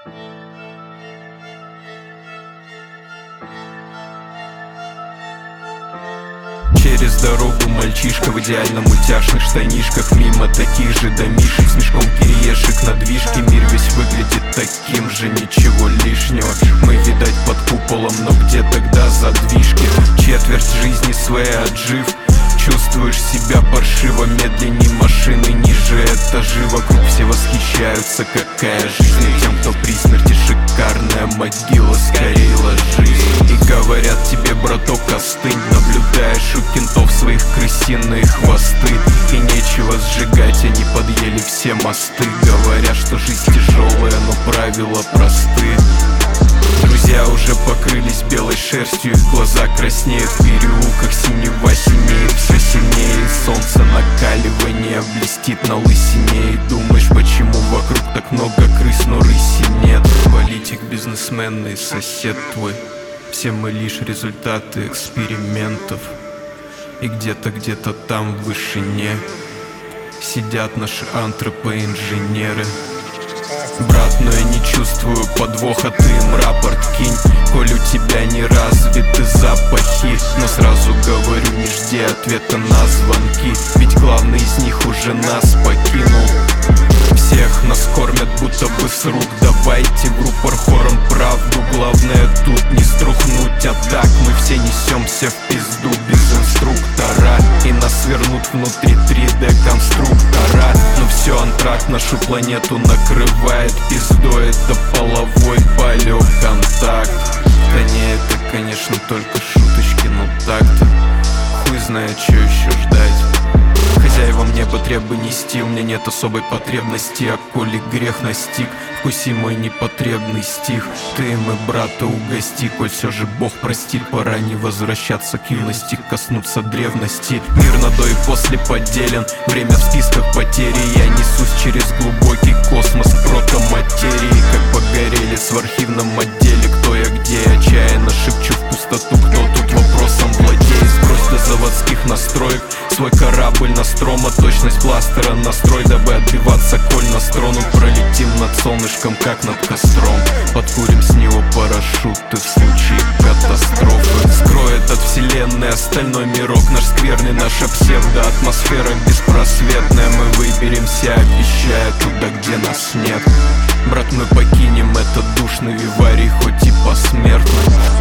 Через дорогу мальчишка в идеально мультяшных штанишках, мимо таких же домишек с мешком кириешек на движке. Мир весь выглядит таким же, ничего лишнего. Мы, видать, под куполом, но где тогда задвижки? Четверть жизни своей отжив, чувствуешь себя паршиво, медленней машины, ниже этажи. Вокруг все восхищаются, какая жизнь. И тем, кто при смерти, шикарная могила, скорее ложись. И говорят тебе, браток, остынь. Наблюдаешь у кентов своих крысиные хвосты, и нечего сжигать, они подъели все мосты. Говорят, что жизнь тяжелая, но правила просты. Друзья уже покрылись белой шерстью, их глаза краснеют, в переулках синева синеет все сильнее. Солнце накаливание блестит на лысине, и думаешь, почему вокруг так много крыс, но рыси нет. Политик, бизнесмен и сосед твой, все мы лишь результаты экспериментов. И где-то там в вышине сидят наши антропоинженеры. Брат, но я не чувствую подвоха, ты им рапорт кинь, коль у тебя не развиты запахи. Но сразу говорю, не жди ответа на звонки, ведь главный из них уже нас покинул. Всех нас кормят будто бы с рук, давайте в рупор хором правду. Главное тут не струхнуть, а так мы все несемся в пизду без инструктора, и нас вернут внутри 3D конструктора. Но все, антракт нашу планету накрывает пиздой, это половой полет, контакт. Да не, это конечно только шуточки, но так-то хуй знает, что еще ждать. Хозяевам неба требуй нести, у меня нет особой потребности, а коли грех настиг, вкуси мой непотребный стих. Ты мы брата угости, коль все же Бог простит, пора не возвращаться к юности, коснуться древности. Мир на до и после поделен, время в списках потери, я несусь через глубокий космос протоматерии. Как погорелец в архивном отделе, кто я где, отчаянно шепчу в пустоту, кто тут вопросом владеет. Сбрось до заводских настроек свой корабль на строма, точность бластера настрой, дабы отбиваться, коль нас тронут. Пролетим над солнышком, как над костром, подкурим с него парашюты в случае катастрофы. Скроет от вселенной остальной мирок наш скверный, наша псевдоатмосфера беспросветная. Мы выберемся, обещая, туда, где нас нет. Брат, мы покинем этот душный виварий, хоть и посмертно.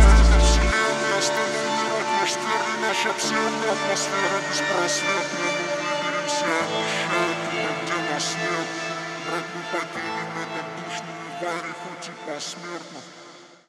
Наша псевдоатмосфера беспросветная, мы выберемся, обещаю, туда, где нас нет. Брат, мы покинем этот душный виварий, хоть и посмертно.